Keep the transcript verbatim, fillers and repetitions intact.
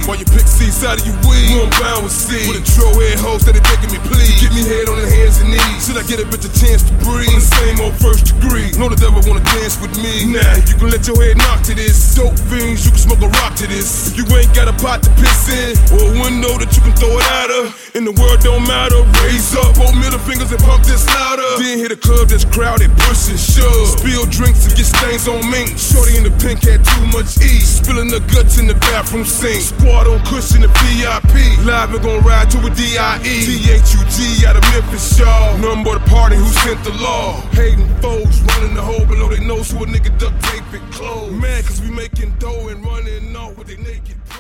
While you pick seats out of your weed, you bound with C. With a troll head host that they begging me please. Get me head on their hands and knees. Should I get a bitch a chance to breathe? On the same old first degree. Know the devil wanna dance with me. Nah, you can let your head knock to this. Dope fiends, you can smoke a rock to this. If you ain't got a pot to piss in, or a window that you can throw it out of, and the world don't matter, raise up both middle fingers and pump this louder. Then hit a club that's crowded, push and shove. Spill drinks and get stains on mink. Shorty in the pink had too much E. Spilling the guts in the bathroom sink. Squad on cushion the V I P. Live and gon' ride to a D I E. T H U G out of Memphis, y'all. Nothing but a party who sent the law. Hating foes, running the hole below their nose so a nigga duct tape it closed. Man, cause we making dough and running off with their naked